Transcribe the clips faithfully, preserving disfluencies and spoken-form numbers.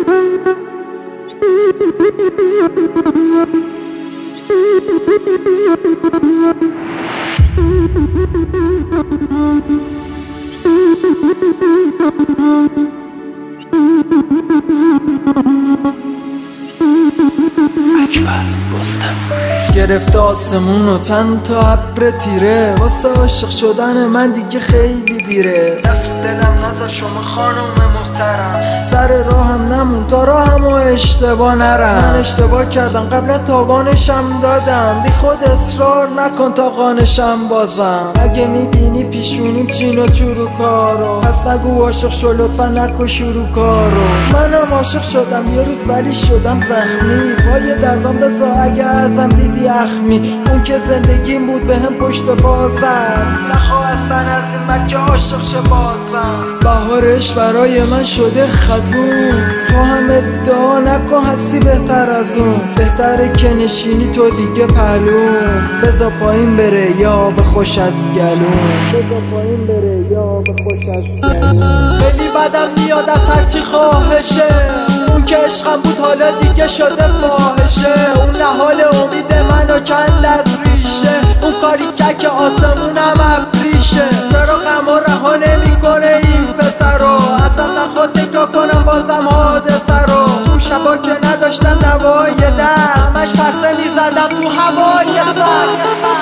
اکبر رستم. گرفته آسمون و چند تا ابر تیره، واسه عاشق شدن من دیگه خیلی دیره. دست دلم نذار شما خانم محترم، سر راهم نمون تا راهم و اشتباه نرم. من اشتباه کردم قبلا تاوانشم دادم، بی خود اصرار نکن تا قانشم بازم. اگه میبینی پیشونیم چین و چروکارو، پس نگو عاشق شو لطفا نکن شروع کارو. منم عاشق شدم یه روز ولی شدم زخمی، پای دردام بذار اگه ازم دیدی اخمی. اون که زندگیم بود به هم پشت بازم، نخواستن از این مرگ عاشق شه بازم. بهارش برای من شده خزون، تو هم ادعا نکن هستی بهتر از اون. بهتره که نشینی تو دیگه پهلون، بذار پایین بره یا به خوش از گلون. بذار پایین بره یا به خوش از گلون. خیلی بدم میاد از هرچی خواهشه، اون که عشقم بود حالا دیگه شده فاحشه. اون نهال امید منو کند از ریشه، اون کاری که که آسمونم ابریشه. چرا غم و رها نمی کنه این پسرو، ازم نخواد تکرار کنم بازم حادثه رو. اون شبا که نداشتم دوای در، همش پرسه می زدم تو هوای سر.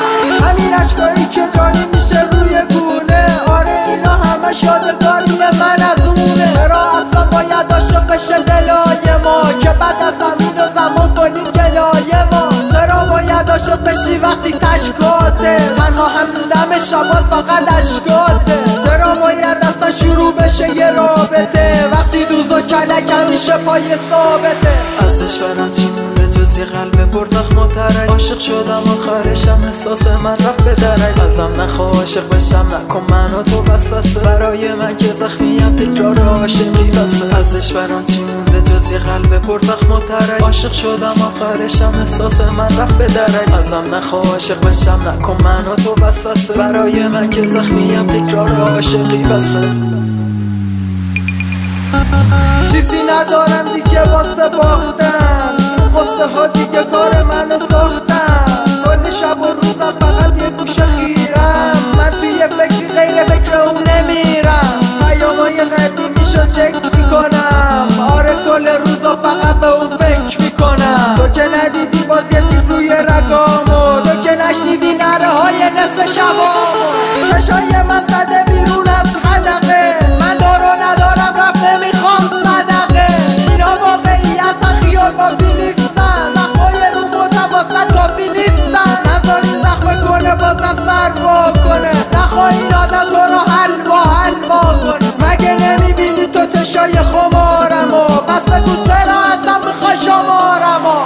همین عشقایی که جانی میشه روی گونه، آره اینا همش یادگاری من از اونه. چرا اصلا باید عاشق بشه دلای ما، که بعد از زمین و زمان کنیم گلای ما. چرا باید عاشق بشی وقتی تشکاته، تنها هم دم شبات فقط اشکاته. چرا باید اصلا شروع بشه یه رابطه، وقتی دوز و کلک همیشه پای ثابته. ازش برم چی مونده جز یه قلب پرزخم و ترک. عاشق شدم آخرشم احساس من رفت به درک. ازم نخواه عاشق بشم نکن من و تو وسوسه، برای من که زخمیم تکرار عاشقی بسه. ازش برم چی مونده جز یه قلب پرزخم و ترک. عاشق شدم آخرشم احساس من رفت به درک. ازم نخواه عاشق بشم نکن من و تو وسوسه، برای من که زخمیم تکرار عاشقی بسه. چیزی ندارم دیگه واسه باختن، این قصه ها دیگه کار منو ساختن. کل شب و روزم فقط یه گوشه خیرم، من توی یه فکری غیر فکر اون نمیرم. پیامای قدیمیشو چک میکنم، آره کل روزا فقط به اون فکر میکنم. تو که ندیدی باز یه تیغ روی رگامو، تو که نشنیدی نره های نصف شبامو. چشای من زده بیرون از حدقه، من دارو ندارم رفت نمیخوام صدقه. اینا واقعیت خیال بافی نیستن، زخمای رو متواسط کافی نیستن. نذاری زخم کنه بازم سر وا کنه، نخواه این آدم تو رو حلوا حلوا کنه. مگه نمیبینی تو چشای خمارمو، پس بگو چرا ازم میخوای شمارمو.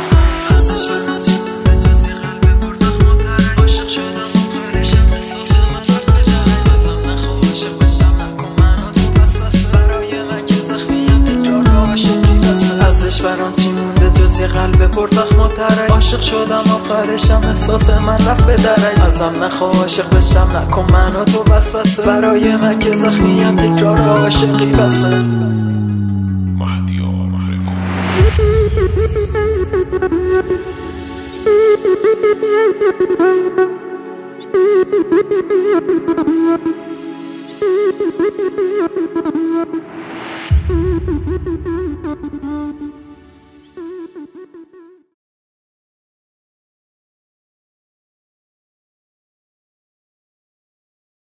برام چی مونده جز یه قلب پرزخم و ترک. عاشق شدم آخرشم احساس من رفت به درک. ازم نخواه عاشق بشم نکن من و تو وسوسه، برای من که زخمیم تکرار عاشقی بسه. مهدیار